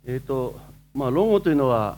論語というのは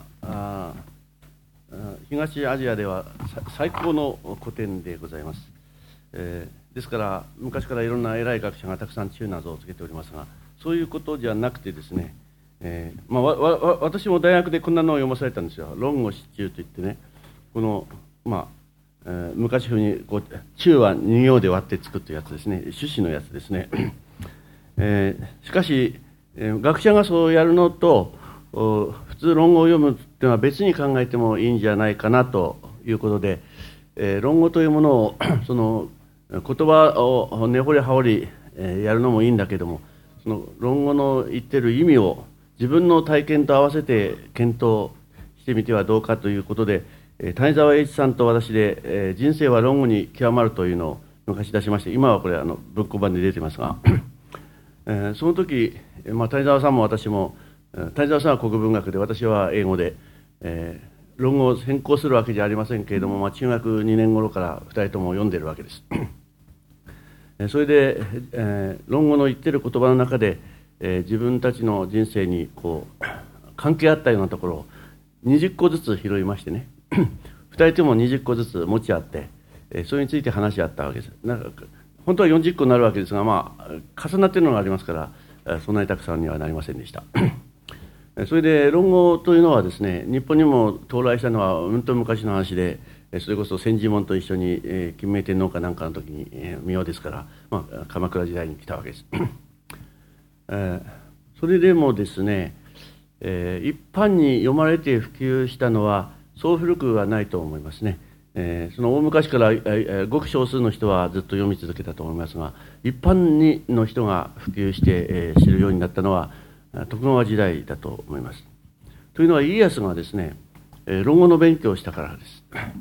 東アジアでは最高の古典でございます。ですから昔からいろんな偉い学者がたくさん中などをつけておりますが、そういうことじゃなくてですね、私も大学でこんなのを読まされたんですよ。論語七中といってね、この昔風にこう中は2行で割って作ったやつですね、朱子のやつですね。しかし学者がそうやるのと普通論語を読むっていうのは別に考えてもいいんじゃないかなということで、論語というものをその言葉を根掘り葉掘りやるのもいいんだけども、その論語の言ってる意味を自分の体験と合わせて検討してみてはどうかということで、谷沢栄一さんと私で人生は論語に極まるというのを昔出しまして、今はこれ文庫版で出てますがその時、谷沢さんも私も、谷沢さんは国文学で私は英語で、論語を専攻するわけじゃありませんけれども、中学2年頃から2人とも読んでるわけです。それで、論語の言ってる言葉の中で、自分たちの人生にこう関係あったようなところを20個ずつ拾いましてね2人とも20個ずつ持ち合って、それについて話し合ったわけです。本当は40個になるわけですが、重なっているのがありますから、そんなにたくさんにはなりませんでした。それで論語というのはですね、日本にも到来したのはうんと昔の話で、それこそ千字文と一緒に金明天皇かなんかの時に明ですから、鎌倉時代に来たわけです。それでもですね、一般に読まれて普及したのはそう古くはないと思いますね。その大昔からごく少数の人はずっと読み続けたと思いますが、一般の人が普及して知るようになったのは徳川時代だと思います。というのは家康がですね、論語の勉強をしたからです。